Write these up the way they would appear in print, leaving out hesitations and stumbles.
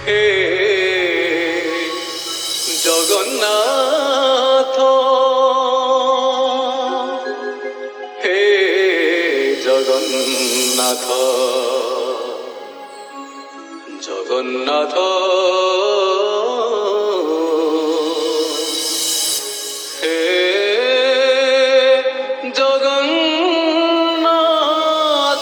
হে জগন্নাথ, হে জগন্নাথ, জগন্নাথ, হে জগন্নাথ।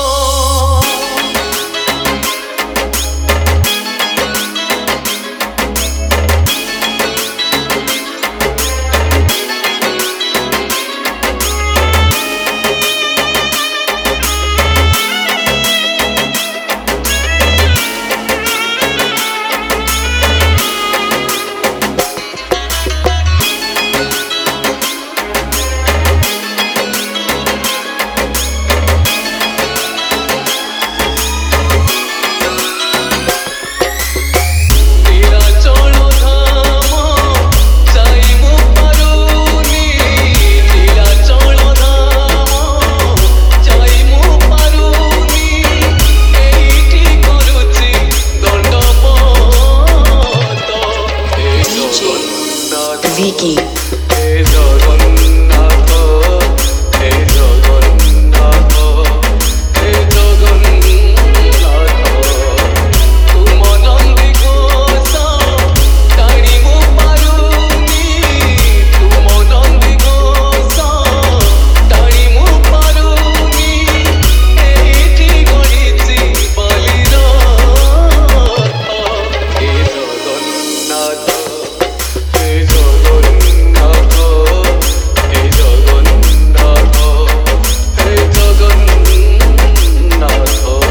Vicky. হে জগন্নাথ, হে জগন্নাথ, হে জগন্নাথ, তুম নন্দী ঘোষ টাণি মু পারুনি, তুম নন্দী ঘোষ টাণি মু পারুনি, এইটি গড়িছি বালির রথ। হে জগন্নাথ, হে জগন্নাথ, হে জগন্নাথ, হে জগন্নাথ।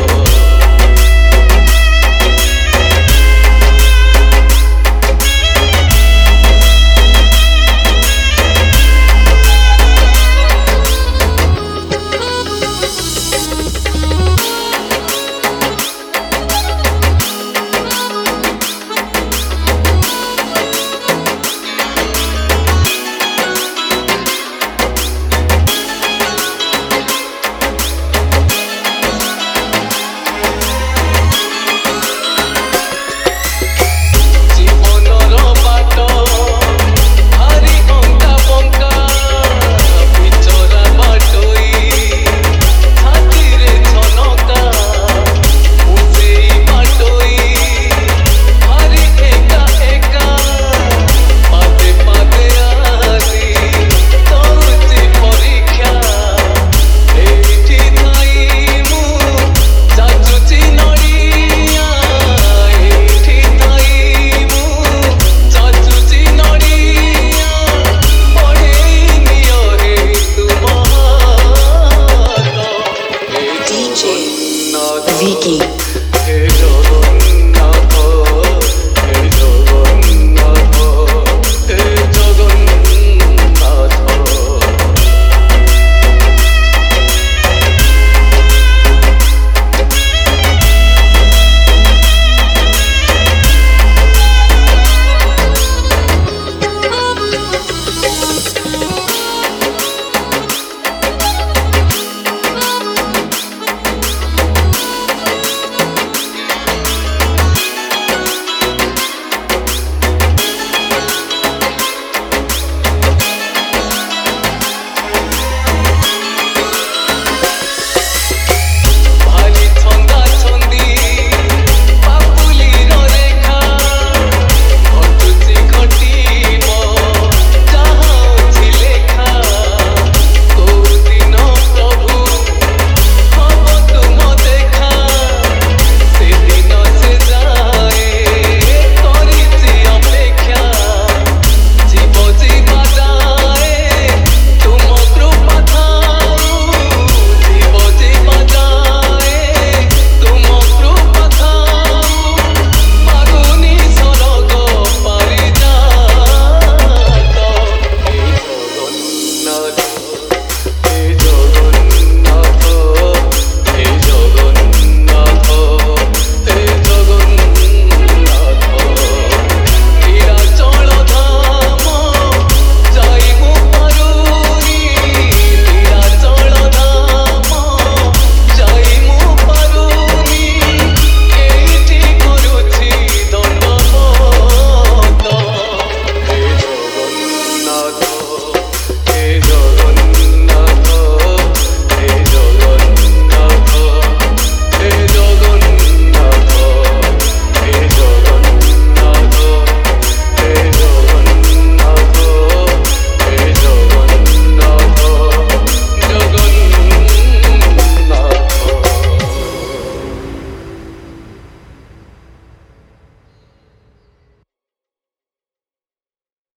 জীবনর বাট ভারি অঙ্কা বঙ্কা, বিচরা বাটই ছাতিরে ছনকা, মু সেই বাটই ভারি একা একা, পাদে পাদে আসি দৌড়ছি পরীক্ষা, এইটি ଥାଇ মু যাচুছি নড়িয়া, এইଠି ଥାଇ মু ଯାଚୁଛି ନଡ଼ିଆ, ବଢ଼େଇ ନିଅ ହେ ତୁମ ହାତ। ହେ DJ ଜଗନ୍ନାଥ, Vicky. ହେ ଜଗନ୍ନାଥ।